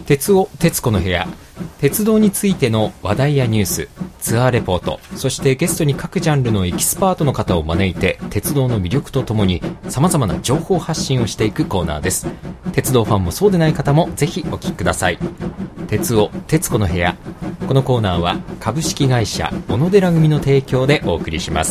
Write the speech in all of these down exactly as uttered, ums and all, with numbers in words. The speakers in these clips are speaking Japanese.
鉄尾鉄子の部屋、鉄道についての話題やニュース、ツアーレポート、そしてゲストに各ジャンルのエキスパートの方を招いて鉄道の魅力とともに様々な情報発信をしていくコーナーです。鉄道ファンもそうでない方もぜひお聞きください。鉄尾鉄子の部屋、このコーナーは株式会社小野寺組の提供でお送りします。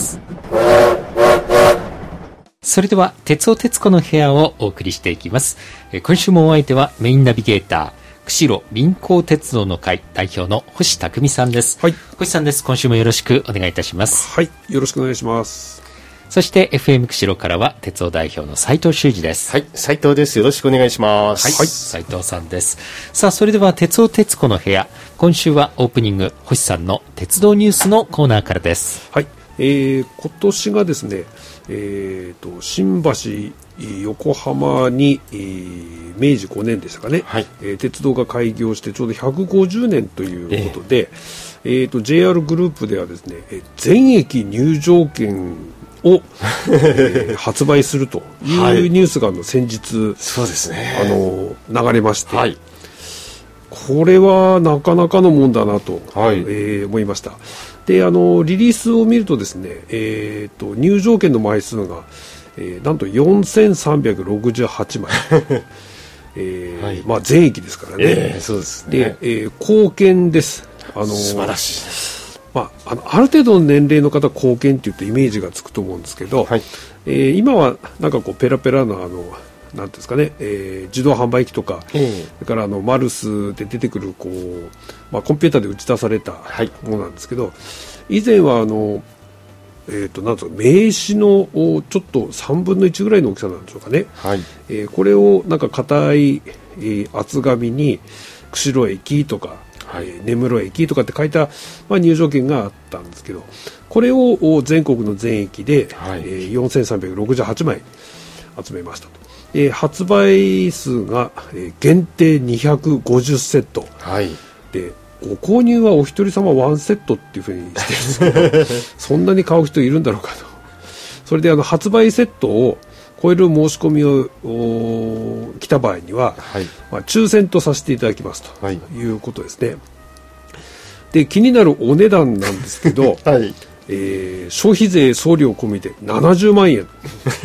それでは鉄尾鉄子の部屋をお送りしていきます。今週もお相手はメインナビゲーター釧路臨港鉄道の会代表の星匠さんです。 はい、 星さんです。今週もよろしくお願いいたします。 はい、よろしくお願いします。 そして エフエム 釧路からは鉄道代表の斉藤修二です。 はい、斉藤です。よろしくお願いします。 はい、はい、斉藤さんです。さあ、それでは鉄尾鉄子の部屋、今週はオープニング星さんの鉄道ニュースのコーナーからです。 はい、えー、今年がですね、えー、と新橋横浜に、えー、明治ごねんでしたかね、はい、えー、鉄道が開業してちょうどひゃくごじゅうねんということで、えーえー、と ジェイアール グループではですね、全駅入場券を、えー、発売するというニュースがあの先日、 そうですね、 あの流れまして、 はい、 これはなかなかのもんだなと、 はい、 えー、思いました。で、あのリリースを見るとですね、えー、と入場券の枚数が、えー、なんとよんせんさんびゃくろくじゅうはちまい、えーはい、まあ、全駅ですからね、 えー、そうですね。 で、えー、貢献です。あの素晴らしいです。 まあ、あのある程度の年齢の方は貢献って言ってイメージがつくと思うんですけど、はい、えー、今はなんかこうペラペラなあのなんですかね、えー、自動販売機とか、えー、それからあのマルスで出てくるこう、まあ、コンピューターで打ち出されたものなんですけど、はい、以前はあの、えー、となんですか、名刺のちょっとさんぶんのいちぐらいの大きさなんでしょうかね、はい、えー、これをなんか硬い、えー、厚紙に釧路駅とか、はい、えー、根室駅とかって書いた、まあ、入場券があったんですけど、これを全国の全駅で、はい、えー、よんせんさんびゃくろくじゅうはちまい集めましたと。えー、発売数が、えー、限定にひゃくごじゅうセット、はい、でご購入はお一人様ワンセットっていうふうにしてるんですけどそんなに買う人いるんだろうかと。それであの発売セットを超える申し込みを来た場合には、はい、まあ、抽選とさせていただきますということですね、はい、で気になるお値段なんですけど、はい、えー、消費税送料込みでななじゅうまんえん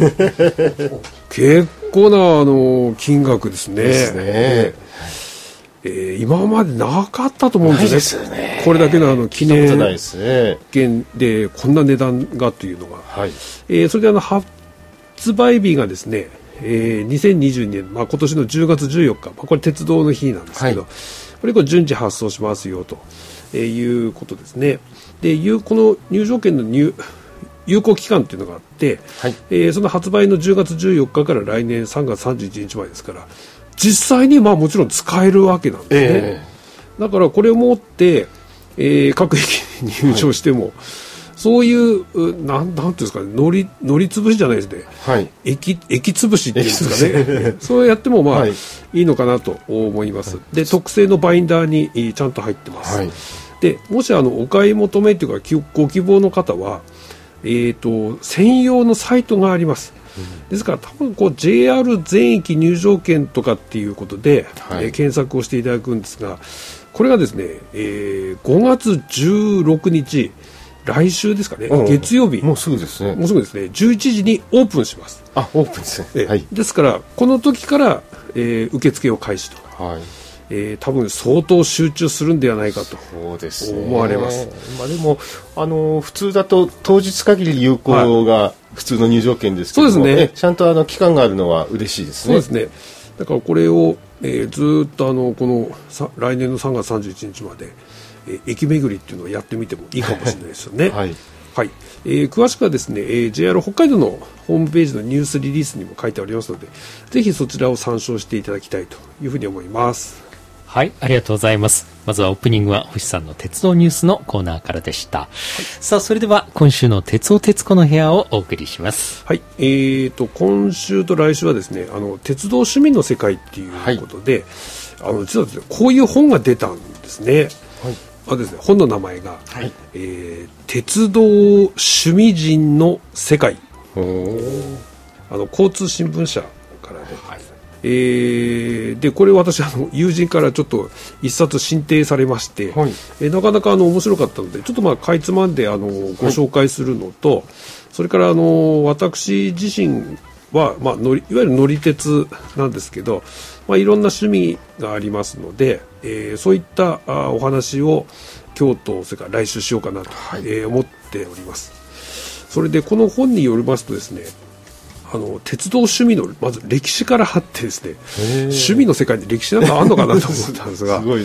結構なあの金額ですね。 ですね、 えー、今までなかったと思うんですよ ね, ですよね。 これだけのあの記念券でこんな値段がというのが、はい、えー、それであの発売日がですね、えー、にせんにじゅうにねん、まあ、今年のじゅうがつじゅうよっか、まあ、これ鉄道の日なんですけど、はい、これこれ順次発送しますよと、えー、いうことですね。でこの入場券の入有効期間というのがあって、はい、えー、その発売のじゅうがつじゅうよっかから来年さんがつさんじゅういちにちまでですから、実際にまあもちろん使えるわけなんですね、えー、だからこれを持って、えー、各駅に入場しても、はい、そういうなんなんていうんですかね、乗り乗り潰しじゃないですね、はい、駅駅潰しっていうんですかねそうやってもまあ、はい、いいのかなと思います、はい、で特製のバインダーにちゃんと入ってます、はい、でもしあのお買い求めというかご希望の方は、えー、と専用のサイトがあります、うん、ですから多分こう ジェイアール 全駅入場券とかっていうことで、はい、えー、検索をしていただくんですが、これがですね、えー、ごがつじゅうろくにち、来週ですかね、うん、月曜日、 もうすぐですね、 もうすぐですね、じゅういちじにオープンします。 あ、オープンですね、 えーはい、ですからこの時から、えー、受付を開始と、はい、えー、多分相当集中するんではないかと思われます。 まあ、でもあの普通だと当日限り有効が普通の入場券ですけども、そうですね、ちゃんとあの期間があるのは嬉しいですね。 そうですね、だからこれを、えー、ずっとあのこのさ来年のさんがつさんじゅういちにちまで、えー、駅巡りっていうのをやってみてもいいかもしれないですよねはい、はい、えー、詳しくはですね、えー、ジェイアール 北海道のホームページのニュースリリースにも書いてありますので、ぜひそちらを参照していただきたいというふうに思います。 はい、ありがとうございます。まずはオープニングは星さんの鉄道ニュースのコーナーからでした、はい、さあそれでは今週の鉄尾鉄子の部屋をお送りします。 はい、えーと今週と来週はですね、あの鉄道趣味の世界っていうことで、はい、あの実はですね、こういう本が出たんですね。はい、あですね、本の名前が、はい、えー、鉄道趣味人の世界、あの交通新聞社からで、はい、 えー、でこれ私あの友人からちょっと一冊進呈されまして、はい、えー、なかなかあの面白かったのでちょっとまあかいつまんであのご紹介するのと、はい、それからあの私自身は、まあ、乗りいわゆる乗り鉄なんですけど、まあ、いろんな趣味がありますので、えー、そういったあお話を今日とそれから来週しようかなと、はい、えー、思っております。それでこの本によりますとですね、あの鉄道趣味のまず歴史からあってですね、趣味の世界に歴史なんかあるのかなと思ったんですがすごいです。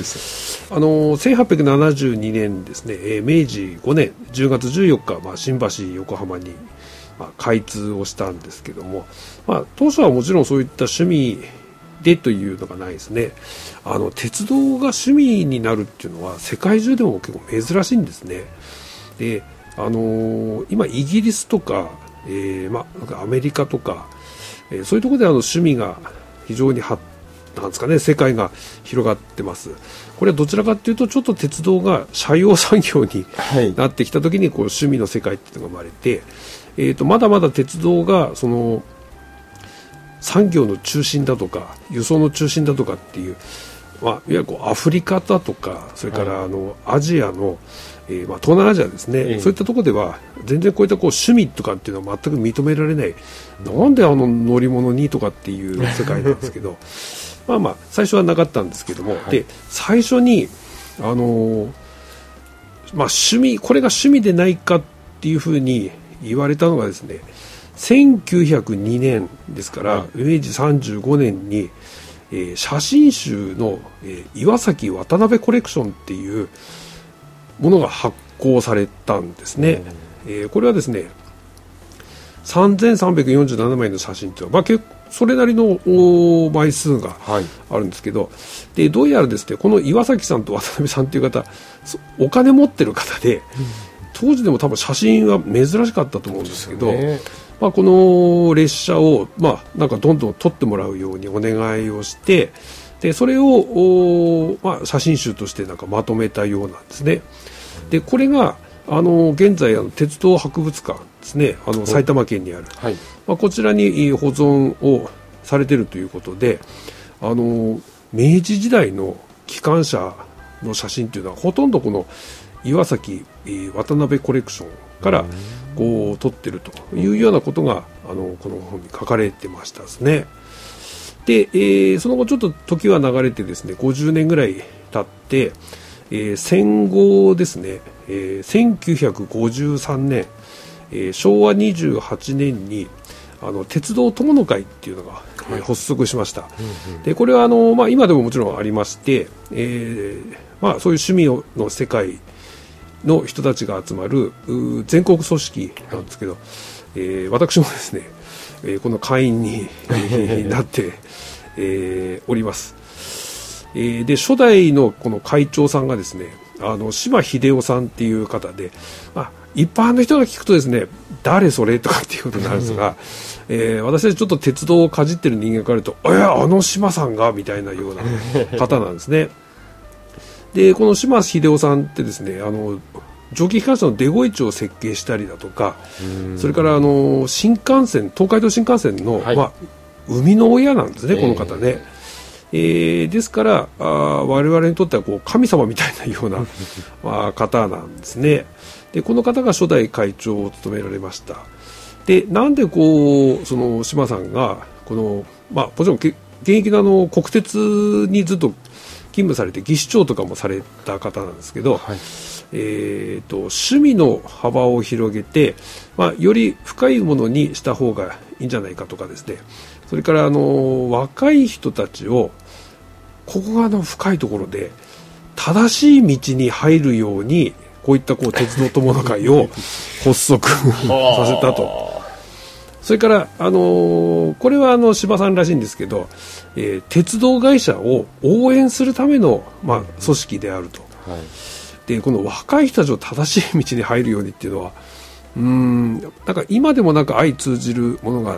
あのせんはっぴゃくななじゅうにねんですね、えー、めいじごねんじゅうがつじゅうよっか、まあ、新橋横浜に、まあ、開通をしたんですけども、まあ、当初はもちろんそういった趣味でというのがないですね。あの鉄道が趣味になるっていうのは世界中でも結構珍しいんですね。で、あのー、今イギリスとか、えーまあ、アメリカとか、えー、そういうところであの趣味が非常にはなんですかね、世界が広がってます。これはどちらかというとちょっと鉄道が社用産業になってきた時にこう趣味の世界っていうのが生まれて、えーと、まだまだ鉄道がその産業の中心だとか輸送の中心だとかっていう、まあ、いわゆるこうアフリカだとかそれからあのアジアの、えーまあ、東南アジアですね、えー、そういったところでは全然こういったこう趣味とかっていうのは全く認められない、なんであの乗り物にとかっていう世界なんですけどまあまあ最初はなかったんですけども、はい、で最初にあのーまあ、趣味これが趣味でないかっていうふうに言われたのがですね、せんきゅうひゃくにねんですから、はい、めいじさんじゅうごねんに、えー、写真集の、えー、岩崎渡辺コレクションっていうものが発行されたんですね。えー、これはですねさんぜんさんびゃくよんじゅうななまいの写真というのは、まあ、結構それなりの枚数があるんですけど、はい、でどうやらですねこの岩崎さんと渡辺さんという方お金持ってる方で、うん、当時でも多分写真は珍しかったと思うんですけど、ね、まあ、この列車を、まあ、なんかどんどん撮ってもらうようにお願いをして、でそれを、まあ、写真集としてなんかまとめたようなんですね。でこれがあの現在あの鉄道博物館ですね、あの埼玉県にある、はい、まあ、こちらに保存をされているということで、あの明治時代の機関車の写真というのはほとんどこの岩崎渡辺コレクションからこう撮ってるというようなことがあのこの本に書かれてましたですね。で、えー、その後ちょっと時は流れてですねごじゅうねんぐらい経って、えー、戦後ですね、えー、せんきゅうひゃくごじゅうさんねん、えー、しょうわにじゅうはちねんにあの鉄道友の会っていうのが、えー、発足しました。うんうん、でこれはあの、まあ、今でももちろんありまして、えーまあ、そういう趣味の世界の人たちが集まる全国組織なんですけど、はい、えー、私もですね、えー、この会員になって、えー、おります。えー、で初代のこの会長さんがですね、あの島秀夫さんっていう方で、まあ、一般の人が聞くとですね誰それとかっていうことになるんですが、えー、私たちちょっと鉄道をかじってる人間から言うと、いやあの島さんがみたいなような方なんですね。でこの島秀夫さんってですね、あの蒸気機関車のデゴイチを設計したりだとか、それからあの新幹線東海道新幹線の、はい、まあ、生みの親なんですね、この方ね。えー、ですからあ我々にとってはこう神様みたいなような、まあ、方なんですね。でこの方が初代会長を務められました。でなんでこうその島さんがこの、まあ、もちろん現役のあの国鉄にずっと勤務されて技師長とかもされた方なんですけど、はい、えー、と趣味の幅を広げて、まあ、より深いものにした方がいいんじゃないかとかですね、それからあの若い人たちをここがあの深いところで正しい道に入るようにこういったこう鉄道友の会を発足させたと。それから、あのー、これはあの柴さんらしいんですけど、えー、鉄道会社を応援するための、まあ、組織であると、はい、でこの若い人たちを正しい道に入るようにっていうのはうーんなんか今でもなんか相通じるものがあって、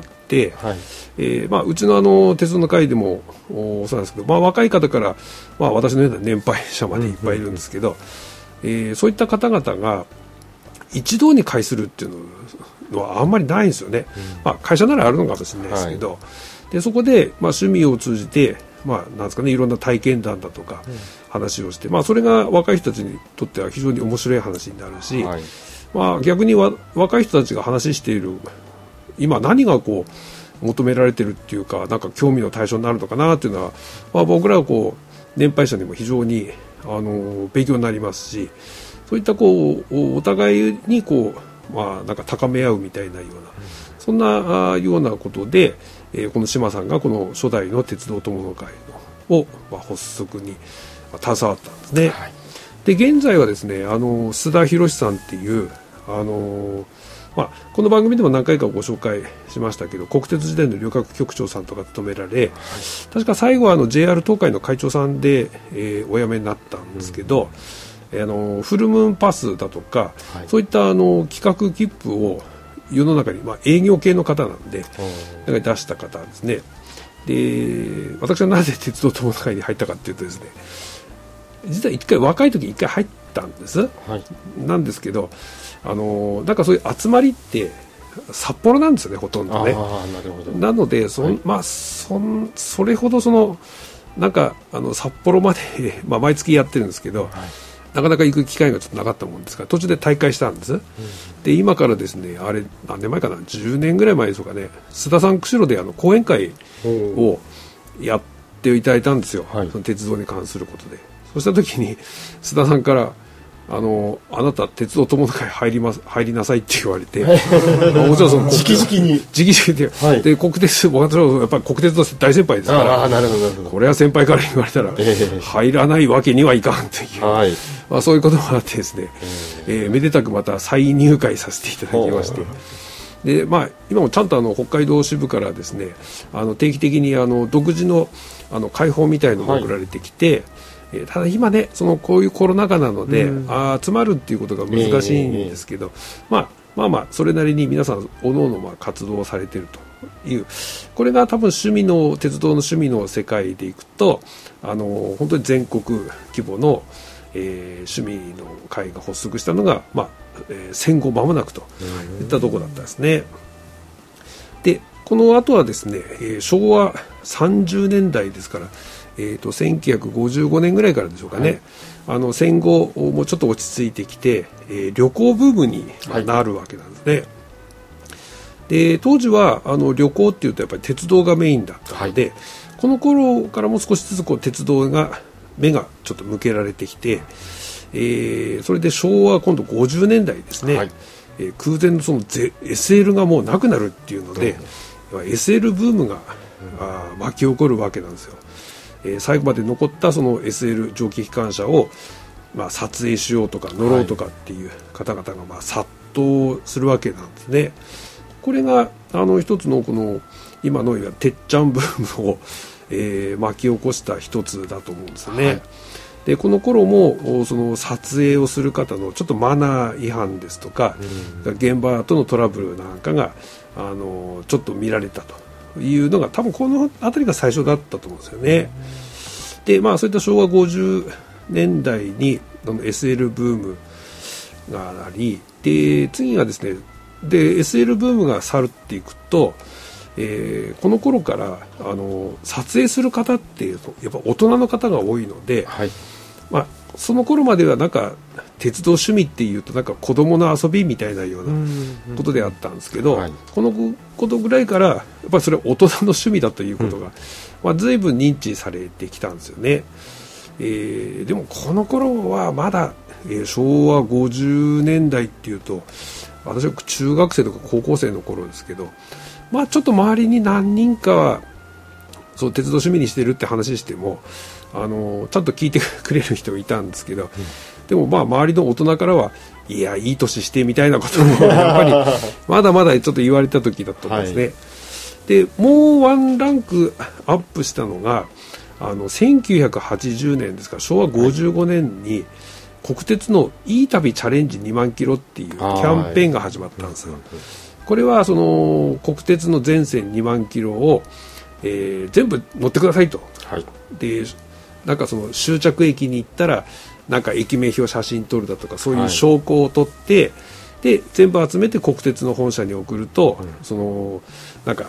はい、えーまあ、うちのあの鉄道の会でもそうなんですけど、まあ、若い方から、まあ、私のような年配者までいっぱいいるんですけど、うんうんうん、えー、そういった方々が一堂に会するっていうのはあんまりないんですよね。うん、まあ、会社ならあるのかもしれないですけど、はい、 でそこで、まあ、趣味を通じて、まあ、なんですかね、いろんな体験談だとか話をして、うん、まあ、それが若い人たちにとっては非常に面白い話になるし、はい、まあ、逆にわ若い人たちが話している今何がこう求められてるっていうか、なんか興味の対象になるのかなっていうのは、まあ、僕らはこう年配者にも非常にあの勉強になりますし、そういったこうお互いにこう、まあ、なんか高め合うみたいなような、そんなようなことで、えー、この島さんがこの初代の鉄道友の会を、まあ、発足に携わったんですね。はい、で現在はですね、あの須田博さんっていうあの、まあ、この番組でも何回かご紹介しましたけど、国鉄時代の旅客局長さんとか務められ、はい、確か最後はあの ジェイアール 東海の会長さんで、えー、お辞めになったんですけど、うん、あのフルムーンパスだとか、はい、そういったあの企画切符を世の中に、まあ、営業系の方なんでなんか出した方ですね。で私はなぜ鉄道友の会に入ったかというとですね、実は一回若い時一回入ったんです、はい、なんですけど、あのなんかそういう集まりって札幌なんですよね、ほとんどね。 あ、なるほど。 なので そ,、はい、まあ、そ, んそれほどそのなんかあの札幌まで、まあ、毎月やってるんですけど、はい、なかなか行く機会がちょっとなかったもんですから途中で退会したんです、うん、で今からですね、あれ何年前かな、じゅうねんぐらい前でしょうかね、須田さん釧路であの講演会をやっていただいたんですよ、はい、その鉄道に関することで。そうした時に須田さんからあのあなた鉄道友の会入ります入りなさいって言われてもちろんその直々に直々で、はい、で国鉄、僕はやっぱり国鉄の大先輩ですから、 あ、なるほどなるほど、 これは先輩から言われたら、えー、入らないわけにはいかんという、はい、まあ、そういうこともあってですね、えーえー、めでたくまた再入会させていただきまして、で、まあ、今もちゃんとあの北海道支部からですね、あの定期的にあの独自のあの会報みたいのが送られてきて、はい、えー、ただ今ね、そのこういうコロナ禍なので、うん、あ集まるっていうことが難しいんですけど、えーまあ、まあまあそれなりに皆さんおのおのまあ活動をされているという、これが多分趣味の鉄道の趣味の世界でいくと、あの本当に全国規模の、えー、趣味の会が発足したのが、まあえー、戦後間もなくといったところだったんですね。でこの後はですね、えー、昭和さんじゅうねんだいですから、えー、とせんきゅうひゃくごじゅうごねんぐらいからでしょうかね、はい、あの戦後もうちょっと落ち着いてきて、えー、旅行ブームになるわけなんですね。はい、で当時はあの旅行っていうとやっぱり鉄道がメインだったので、はい、この頃からも少しずつこう鉄道が目がちょっと向けられてきて、えー、それで昭和今度ごじゅうねんだいですね、はい、えー、空前のその エスエル がもうなくなるっていうので、エスエル ブームが、うん、巻き起こるわけなんですよ。えー、最後まで残ったその エスエル 蒸気機関車を、まあ、撮影しようとか乗ろうとかっていう方々がまあ殺到するわけなんですね。これがあの一つのこの今のいわゆるてっちゃんブームを、えー、巻き起こした一つだと思うんですよね。はい、でこの頃もその撮影をする方のちょっとマナー違反ですとか、うん、現場とのトラブルなんかがあのちょっと見られたというのが多分この辺りが最初だったと思うんですよね。でまあそういった昭和ごじゅうねんだいに エスエル ブームがあり、で次がですね、で エスエル ブームが去っていくと、えー、この頃からあの撮影する方ってやっぱ大人の方が多いので、はい、まあ、その頃まではなんか鉄道趣味っていうとなんか子供の遊びみたいなようなことであったんですけど、はい、このことぐらいからやっぱりそれは大人の趣味だということが、うん、まあ、随分認知されてきたんですよね。えー、でもこの頃はまだ、えー、昭和ごじゅうねんだいっていうと私は中学生とか高校生の頃ですけど、まあ、ちょっと周りに何人かはそう鉄道趣味にしてるって話してもあのちゃんと聞いてくれる人がいたんですけど、うん、でもまあ周りの大人からはいやいい年してみたいなこともやっぱりまだまだちょっと言われた時だったんですね。はい、でもうワンランクアップしたのがあのせんきゅうひゃくはちじゅうねんですから昭和ごじゅうごねんに国鉄のいい旅チャレンジにまんキロっていうキャンペーンが始まったんですよ。これはその国鉄の全線にまんキロを、えー、全部乗ってくださいと、はい、でなんかその終着駅に行ったらなんか駅名表写真撮るだとかそういう証拠を取って、はい、で全部集めて国鉄の本社に送ると、うん、そのなんか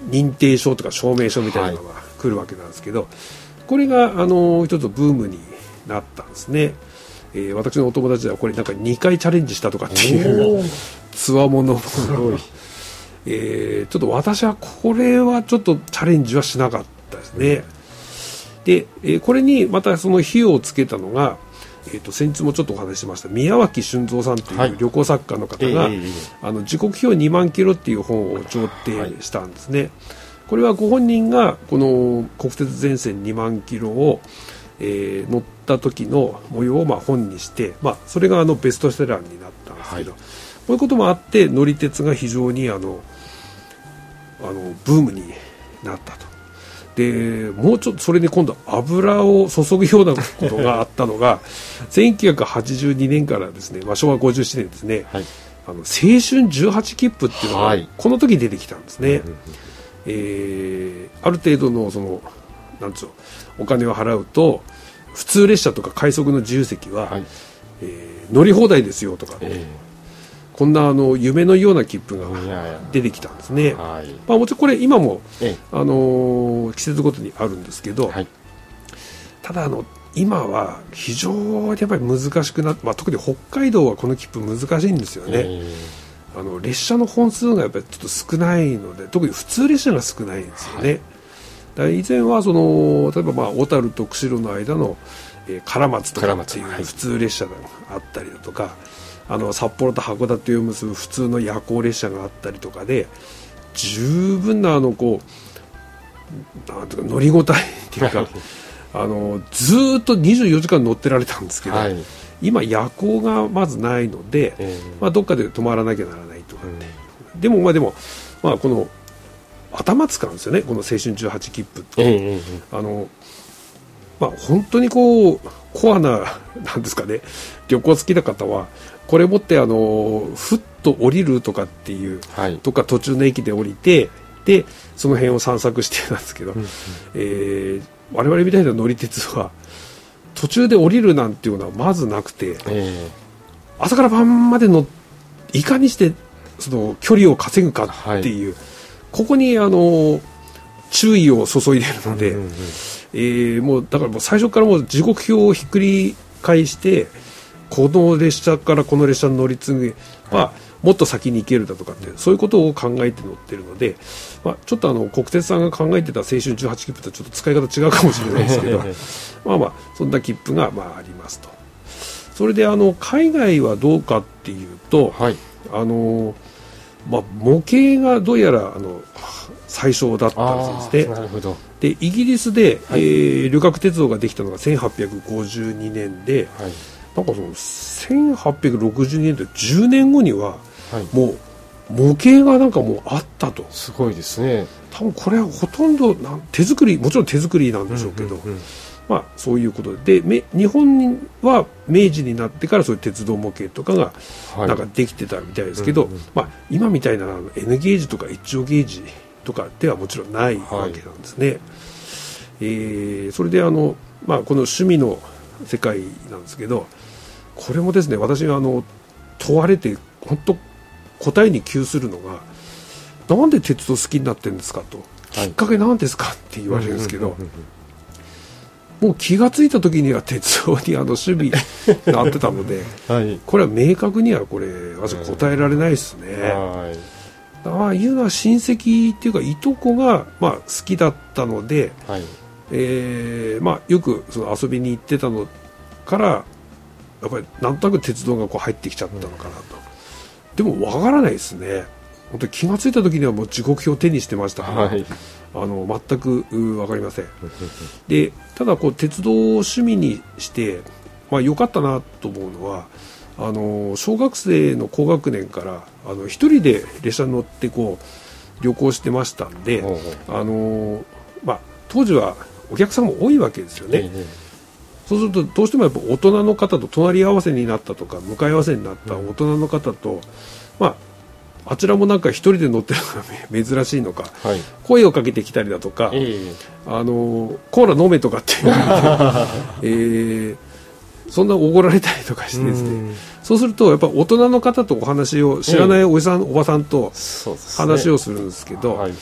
認定証とか証明書みたいなのが来るわけなんですけど、はい、これがあの一つブームになったんですね。えー、私のお友達ではこれなんかにかいチャレンジしたとかっていうつわものもえー、ちょっと私はこれはちょっとチャレンジはしなかったですね。で、えー、これにまたその費用をつけたのが、えー、と先日もちょっとお話ししました宮脇俊三さんという旅行作家の方が、はい、あの時刻表にまんキロっていう本を上呈したんですね。はい、これはご本人がこの国鉄全線にまんキロを、えー、乗った時の模様をまあ本にして、まあ、それがあのベストセラーになったんですけど、はい、こういうこともあって乗り鉄が非常にあのあのブームになったと。でもうちょっとそれに今度油を注ぐようなことがあったのがせんきゅうひゃくはちじゅうにねんからですね、まあ、しょうわごじゅうななねんですね、はい、あの青春じゅうはち切符っていうのがこの時に出てきたんですね。はい、えー、ある程度のそのなんつうのお金を払うと普通列車とか快速の自由席は、はい、えー、乗り放題ですよとか、えーこんなあの夢のような切符が出てきたんですね。はい、まあ、もちろんこれ今も、あのー、季節ごとにあるんですけど、はい、ただあの今は非常にやっぱり難しくなって、まあ、特に北海道はこの切符難しいんですよね。あの列車の本数がやっぱりちょっと少ないので、特に普通列車が少ないんですよね。はい、だから以前はその例えばまあ小樽と釧路の間の、えー、唐松とかっていう普通列車があったりだとか、あの札幌と函館を結ぶ普通の夜行列車があったりとかで十分なあのこうなんていうか乗り応えっていうかあのずーっとにじゅうよじかん乗ってられたんですけど、はい、今夜行がまずないので、えーまあ、どっかで止まらなきゃならないとかって、うん、でもまあでも、まあ、この頭使うんですよね、この青春じゅうはち切符って、えー、あのまあ、本当にこうコアななんですかね、旅行好きな方はこれ持ってあのふっと降りるとかっていう、はい、とか途中の駅で降りてでその辺を散策してたんですけど、うんうん、えー、我々みたいな乗り鉄は途中で降りるなんていうのはまずなくて、えー、朝から晩までのいかにしてその距離を稼ぐかっていう、はい、ここにあの注意を注いでいるので、うんうんうん、えー、もうだからもう最初からもう時刻表をひっくり返してこの列車からこの列車に乗り継ぐ、まあ、もっと先に行けるだとかってそういうことを考えて乗ってるので、まあ、ちょっとあの国鉄さんが考えてた青春じゅうはち切符とちょっと使い方違うかもしれないですけどまあまあそんな切符がまあありますと。それであの海外はどうかっていうと、はい、あのまあ、模型がどうやらあの最初だったんですね。なるほど。でイギリスで、はい、えー、旅客鉄道ができたのがせんはっぴゃくごじゅうにねんで、はい、なんかそのせんはっぴゃくろくじゅうにねんでじゅうねんごには、はい、もう模型がなんかもうあったと。 すごいですね。 多分これはほとんどなん手作り、もちろん手作りなんでしょうけど、うんうんうん、まあ、そういうことで、で日本は明治になってからそういう鉄道模型とかがなんかできてたみたいですけど、はい、うんうん、まあ、今みたいな N ゲージとか エイチオー ゲージとかではもちろんないわけなんですね。はい、えー、それであの、まあ、この趣味の世界なんですけど、これもですね、私があの問われて本当答えに窮するのが、なんで鉄道好きになってるんですかと、きっかけなんですかって言われるんですけど、もう気がついた時には鉄道にあの趣味になってたので、はい、これは明確にはこれまず答えられないですね。はい、ああいうのは親戚っていうかいとこがまあ好きだったので、はい、えーまあ、よくその遊びに行ってたのからやっぱりなんとなく鉄道がこう入ってきちゃったのかなと、うん、でもわからないですね。本当に気がついた時にはもう時刻表を手にしてましたから、はい、あの全く分かりません。でただこう鉄道を趣味にしてまあ良かったなと思うのは、あの小学生の高学年からあの一人で列車に乗ってこう旅行してましたんで、あの、まあ、当時はお客さんも多いわけですよね。ええ、そうするとどうしてもやっぱ大人の方と隣り合わせになったとか向かい合わせになった大人の方と、まああちらもなんか一人で乗ってるのが珍しいのか、はい、声をかけてきたりだとか、えー、あのコーラ飲めとかって言われて、えー、そんなおごられたりとかしてですね、そうするとやっぱ大人の方とお話を知らないおじさん、うん、おばさんと話をするんですけど、はい、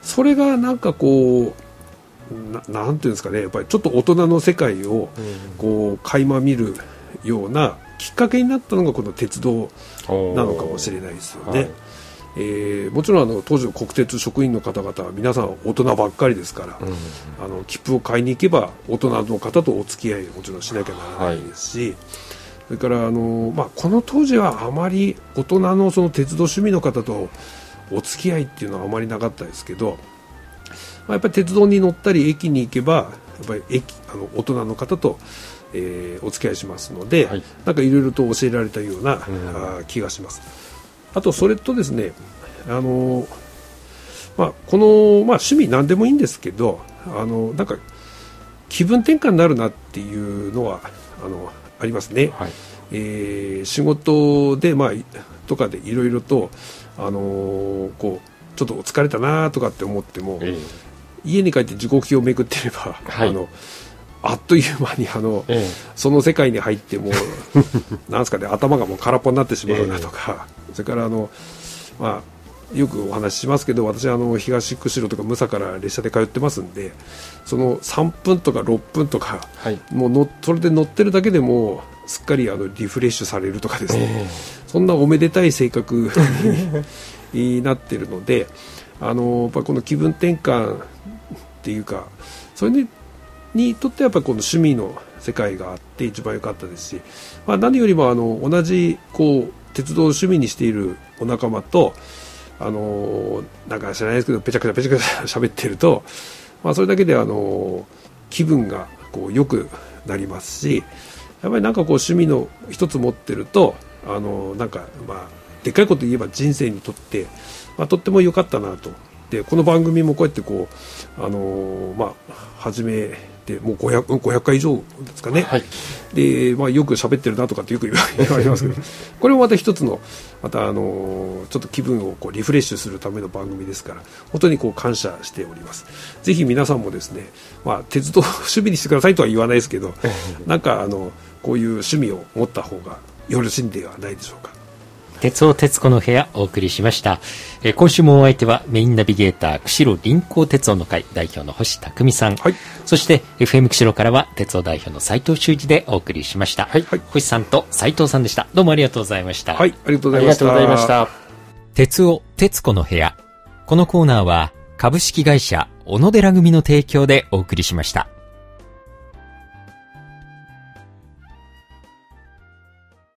それがなんかこう な, なんていうんですかね、やっぱりちょっと大人の世界をこう垣間見るようなきっかけになったのがこの鉄道なのかもしれないですよね。はい、えー、もちろんあの当時の国鉄職員の方々は皆さん大人ばっかりですから、うん、あの切符を買いに行けば大人の方とお付き合いもちろんしなきゃならないですし、はい、それからあの、まあ、この当時はあまり大人のその鉄道趣味の方とお付き合いっていうのはあまりなかったですけど、まあ、やっぱり鉄道に乗ったり駅に行けばやっぱり駅あの大人の方と、えー、お付き合いしますので、はい、なんかいろいろと教えられたような、うん、気がします。あとそれとですね、あの、まあ、この、まあ、趣味何でもいいんですけど、あのなんか気分転換になるなっていうのはあのありますね。はい、えー、仕事で、まあ、とかでいろいろと、あのー、こうちょっと疲れたなとかって思っても、えー、家に帰って時刻表をめくってれば、はい、あのあっという間にあの、えー、その世界に入ってもなんですかね、頭がもう空っぽになってしまうなとか、えー、それからあの、まあ、よくお話ししますけど、私はあの東釧路とか武蔵から列車で通ってますんで、そのさんぷんとかろっぷんとか、はい、もうのそれで乗ってるだけでもうすっかりあのリフレッシュされるとかですね、えー、そんなおめでたい性格になってるので、あのやっぱこの気分転換っていうか、それににとってはやっぱりこの趣味の世界があって一番良かったですし、まあ、何よりもあの同じこう鉄道を趣味にしているお仲間と、あのなんか知らないですけどペチャクチャペチャクチャ喋ってると、まあ、それだけであの気分がこう良くなりますし、やっぱりなんかこう趣味の一つ持ってると、あのなんかまあでっかいこと言えば人生にとって、まあ、とっても良かったなと。でこの番組もこうやってこう、あのまあ、始めてもうごひゃく、ごひゃっかい以上ですかね、はい、でまあ、よく喋ってるなとかってよく言われますけどこれもまた一つのまた、あのちょっと気分をこうリフレッシュするための番組ですから、本当にこう感謝しております。ぜひ皆さんもですね、まあ、鉄道を趣味にしてくださいとは言わないですけどなんかあのこういう趣味を持った方がよろしいんではないでしょうか。 鉄尾鉄子の部屋お送りしました。えー、今週もお相手はメインナビゲーター釧路臨港鉄道の会代表の星匠さん、はい、そして エフエム 釧路からは鉄道代表の斉藤修二でお送りしました。はい、星さんと斉藤さんでした。どうもありがとうございました。 はい、ありがとうございました。ありがとうございました。 鉄尾鉄子の部屋、このコーナーは株式会社小野寺組の提供でお送りしました。